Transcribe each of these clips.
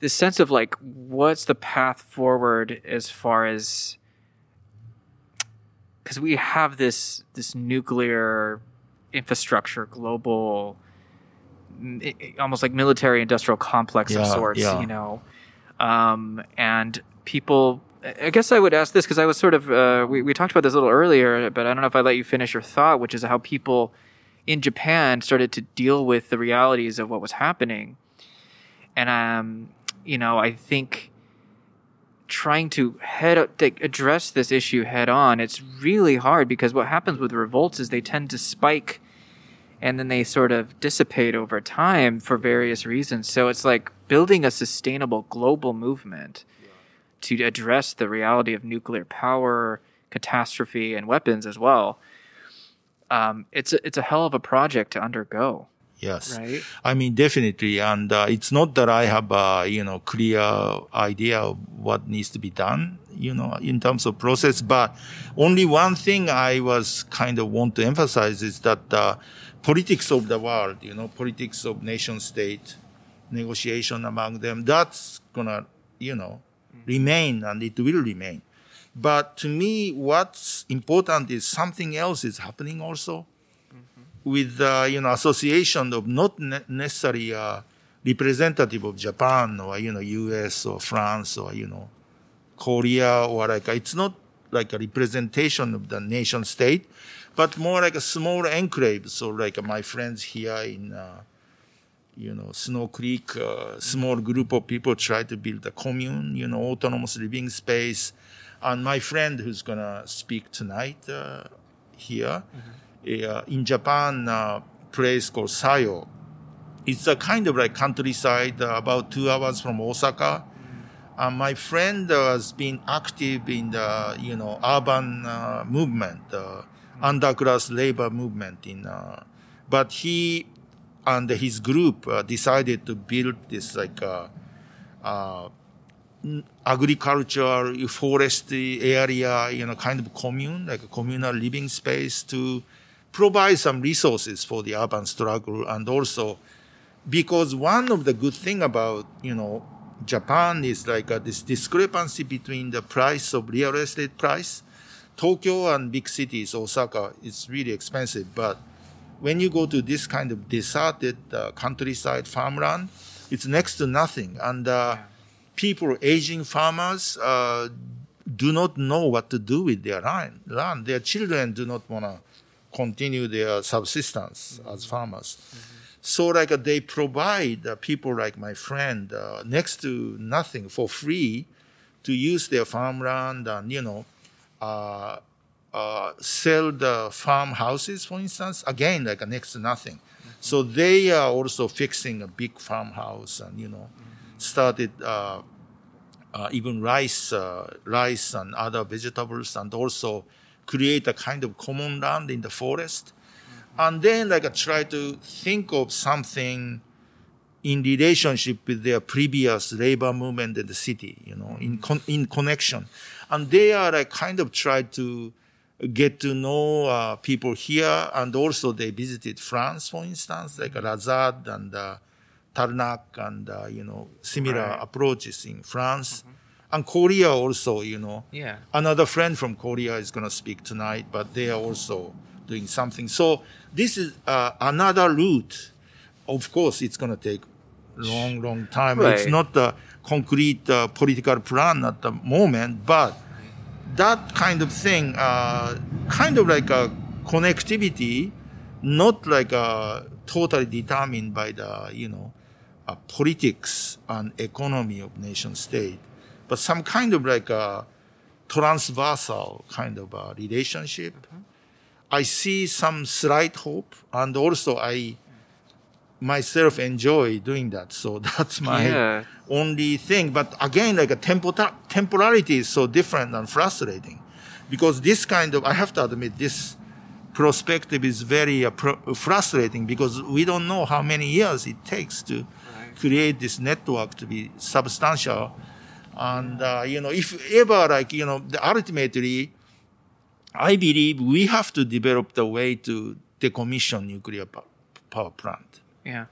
this sense of like, what's the path forward as far as, because we have this nuclear infrastructure, global, almost like military industrial complex of sorts, you know, and people. I guess I would ask this because I was sort of we talked about this a little earlier, but I don't know if I let you finish your thought, which is how people in Japan started to deal with the realities of what was happening, and you know, I think trying to address this issue head on, it's really hard because what happens with revolts is they tend to spike and then they sort of dissipate over time for various reasons. So it's like building a sustainable global movement to address the reality of nuclear power, catastrophe, and weapons as well. It's a hell of a project to undergo. Yes. Right? I mean, definitely. And it's not that I have a, clear idea of what needs to be done, in terms of process. But only one thing I was kind of want to emphasize is that politics of the world, politics of nation state, negotiation among them, that's gonna, remain, and it will remain. But to me, what's important is something else is happening also. With association of not necessarily representative of Japan or US or France or Korea, or like it's not like a representation of the nation state, but more like a small enclave. So like my friends here in Snow Creek, small group of people try to build a commune, autonomous living space. And my friend who's gonna speak tonight here. In Japan, place called Sayo. It's a kind of like countryside, about 2 hours from Osaka. My friend has been active in the, urban movement, underclass labor movement. But he and his group decided to build this like agricultural, forestry area, kind of commune, like a communal living space to provide some resources for the urban struggle. And also because one of the good thing about, Japan is like this discrepancy between the price of real estate price. Tokyo and big cities, Osaka, is really expensive. But when you go to this kind of deserted countryside farmland, it's next to nothing. And people, aging farmers, do not know what to do with their land. Their children do not want to continue their subsistence as farmers. So like they provide people like my friend next to nothing for free to use their farmland and, sell the farmhouses, for instance, again, like next to nothing. So they are also fixing a big farmhouse and, started even rice and other vegetables, and also create a kind of common land in the forest. And then try to think of something in relationship with their previous labor movement in the city, in connection. And they are kind of try to get to know people here. And also they visited France, for instance, like Lazard and Tarnac and, similar approaches in France. And Korea also, Another friend from Korea is going to speak tonight, but they are also doing something. So this is another route. Of course, it's going to take long time. Right. It's not a concrete political plan at the moment, but that kind of thing, kind of like a connectivity, not like totally determined by the, politics and economy of nation state, but some kind of like a transversal kind of a relationship. I see some slight hope, and also I myself enjoy doing that. So that's my only thing. But again, like a temporality is so different and frustrating, because this kind of, I have to admit, this perspective is very frustrating, because we don't know how many years it takes to create this network to be substantial. And, if ever, ultimately, I believe we have to develop the way to decommission nuclear power plant. Yeah.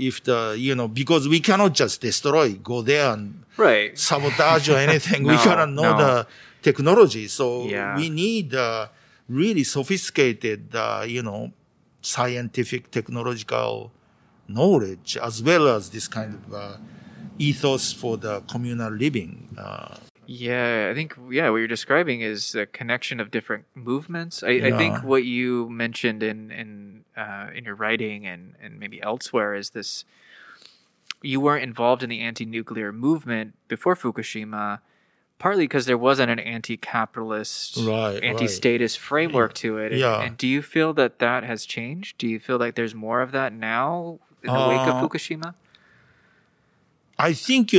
if because we cannot just go there and right. sabotage or anything. We gotta know the technology. So we need really sophisticated, scientific, technological knowledge, as well as this kind of ethos for the communal living. I think what you're describing is a connection of different movements. I think what you mentioned in your writing and maybe elsewhere is this: you weren't involved in the anti-nuclear movement before Fukushima, partly because there wasn't an anti-capitalist, anti-statist framework to it. And do you feel that has changed? Do you feel like there's more of that now in the wake of Fukushima? I think,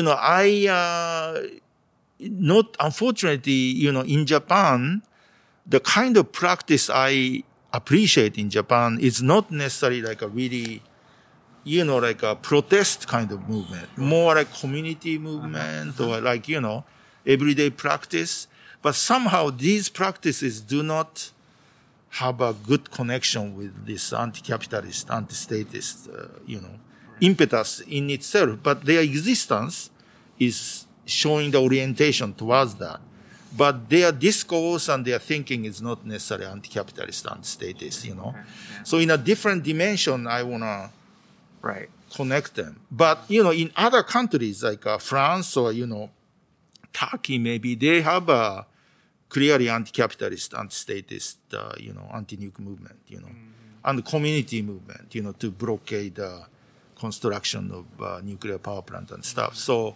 not unfortunately, in Japan, the kind of practice I appreciate in Japan is not necessarily like a really, like a protest kind of movement, more like community movement or like, everyday practice. But somehow these practices do not have a good connection with this anti-capitalist, anti-statist, impetus in itself. But their existence is showing the orientation towards that. But their discourse and their thinking is not necessarily anti-capitalist, anti-statist, So in a different dimension, I want to connect them. But, in other countries like France or, Turkey, maybe they have a clearly anti-capitalist, anti-statist, anti-nuke movement, and community movement, to blockade the construction of nuclear power plant and stuff. So,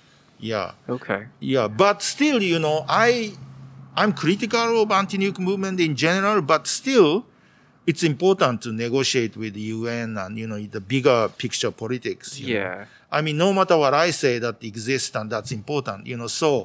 Okay. But still, I'm critical of anti-nuke movement in general, but still, it's important to negotiate with the UN and, the bigger picture politics. You know? I mean, no matter what I say, that exists and that's important, so.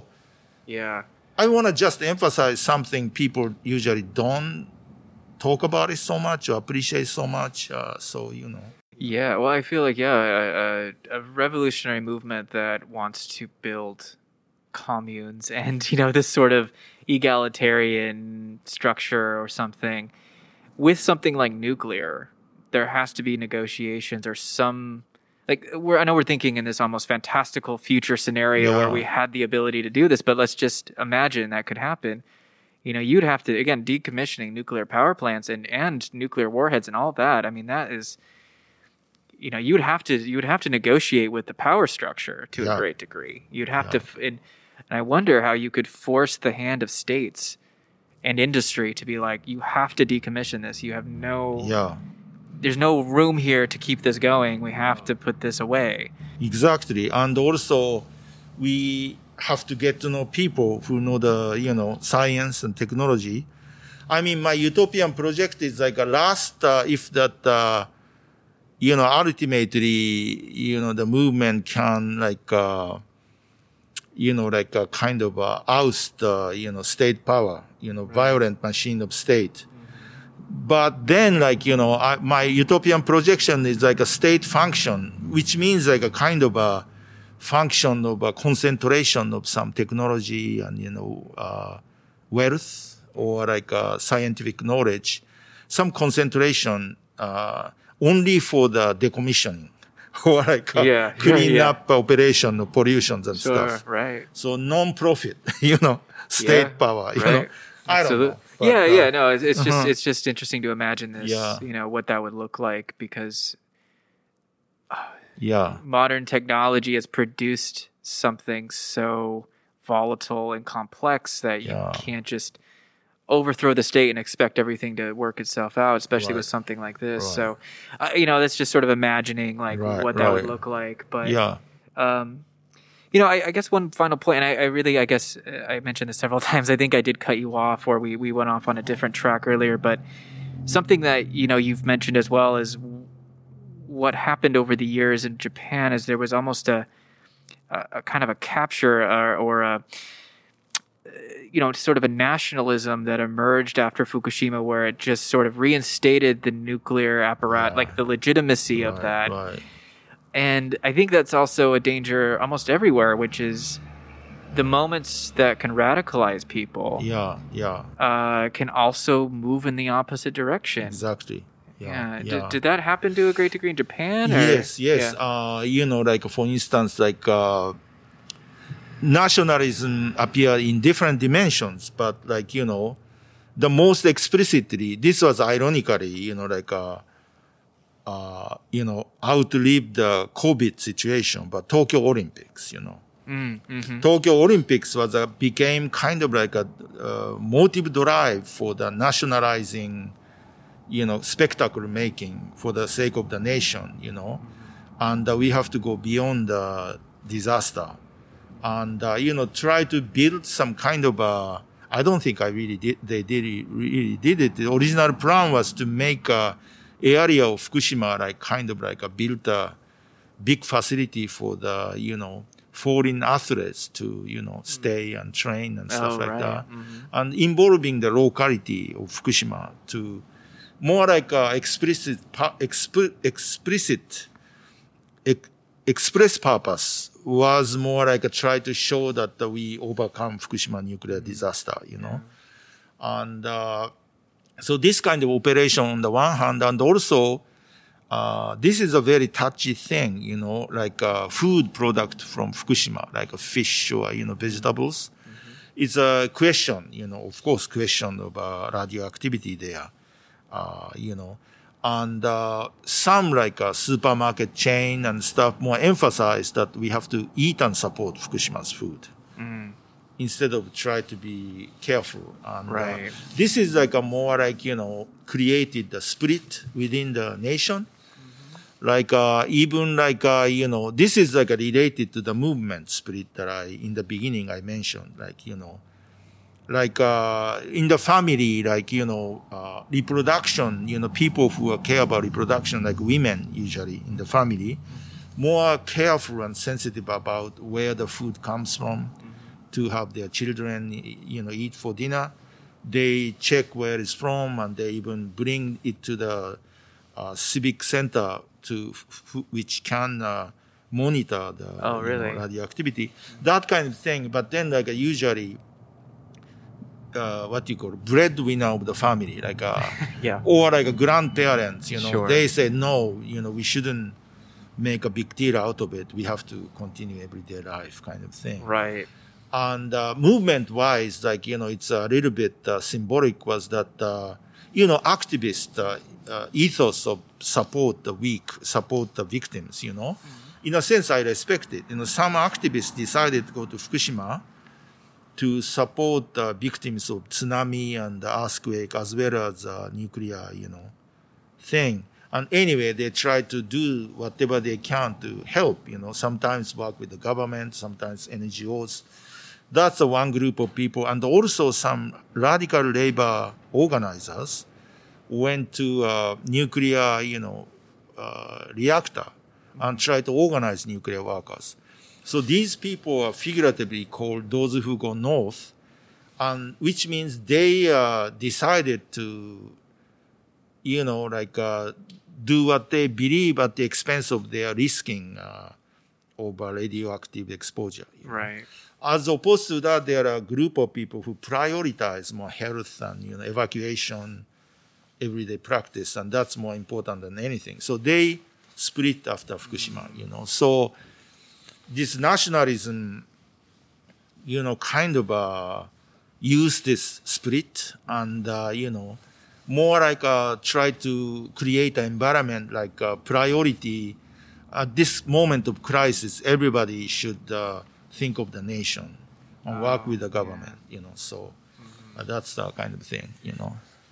I want to just emphasize something people usually don't talk about it so much or appreciate so much. Yeah, well, I feel like, a revolutionary movement that wants to build communes and, this sort of egalitarian structure or something. With something like nuclear, there has to be negotiations or some... I know we're thinking in this almost fantastical future scenario where we had the ability to do this, but let's just imagine that could happen. You'd have to, again, decommissioning nuclear power plants and nuclear warheads and all that. I mean, that is... you would have to negotiate with the power structure to a great degree. You'd have to, and I wonder how you could force the hand of states and industry to be like, you have to decommission this. You have there's no room here to keep this going. We have to put this away. Exactly, and also we have to get to know people who know the science and technology. I mean, my utopian project is like a last, if that. Ultimately, the movement can kind of oust, state power, violent machine of state. But then, my utopian projection is like a state function, which means like a kind of a function of a concentration of some technology and, wealth or like scientific knowledge, some concentration, only for the decommissioning or like clean up operation of pollutions and stuff. Right. So non-profit, state power, I don't know. But, no, it's just interesting to imagine this, what that would look like because modern technology has produced something so volatile and complex that you can't just overthrow the state and expect everything to work itself out, especially with something like this. So, that's just sort of imagining what that would look like. But, I guess one final point, and I mentioned this several times. I think I did cut you off or we went off on a different track earlier, but something that, you've mentioned as well is what happened over the years in Japan is there was almost a kind of a capture or a, sort of a nationalism that emerged after Fukushima where it just sort of reinstated the nuclear apparatus, the legitimacy of that. Right. And I think that's also a danger almost everywhere, which is the moments that can radicalize people can also move in the opposite direction. Exactly. Yeah. Did that happen to a great degree in Japan? Or? Yes. Yeah. Like for instance, like nationalism appear in different dimensions, but like the most explicitly, this was ironically, outlived the COVID situation, but Tokyo Olympics, Mm-hmm. Tokyo Olympics became kind of like a motive drive for the nationalizing, spectacle making for the sake of the nation, and we have to go beyond the disaster and, try to build some kind of I don't think really did it. The original plan was to make area of Fukushima build a big facility for the, foreign athletes to, stay and train and stuff like that. Mm-hmm. And involving the locality of Fukushima to more like express purpose was more like try to show that we overcome Fukushima nuclear disaster, And so this kind of operation on the one hand, and also this is a very touchy thing, like food product from Fukushima, like a fish or, vegetables. Mm-hmm. It's a question, of course, question of radioactivity there, And some like a supermarket chain and stuff more emphasize that we have to eat and support Fukushima's food. Mm. Instead of try to be careful. And, right. This is like a more like, created the split within the nation. Mm-hmm. Like, even like, this is like related to the movement split that in the beginning I mentioned, like, like, in the family, like, reproduction, people who care about reproduction, like women usually in the family, more careful and sensitive about where the food comes from. To have their children, eat for dinner. They check where it's from and they even bring it to the civic center which can monitor the radioactivity. That kind of thing. But then like usually, what you call breadwinner of the family, like or like a grandparents, Sure. They say, no, we shouldn't make a big deal out of it. We have to continue everyday life kind of thing. Right. And movement-wise, like, it's a little bit symbolic was that, activist ethos of support the weak, support the victims, Mm-hmm. In a sense, I respect it. Some activists decided to go to Fukushima to support the victims of tsunami and earthquake as well as nuclear, thing. And anyway, they try to do whatever they can to help, sometimes work with the government, sometimes NGOs. That's one group of people. And also some radical labor organizers went to a nuclear, reactor and tried to organize nuclear workers. So these people are figuratively called those who go north, and which means they decided to, do what they believe at the expense of their risking of radioactive exposure. Right. As opposed to that, there are a group of people who prioritize more health and evacuation, everyday practice, and that's more important than anything. So they split after Fukushima. So this nationalism, kind of use this split and more like try to create an environment like priority at this moment of crisis. Everybody should. Think of the nation and work with the government, So that's the kind of thing,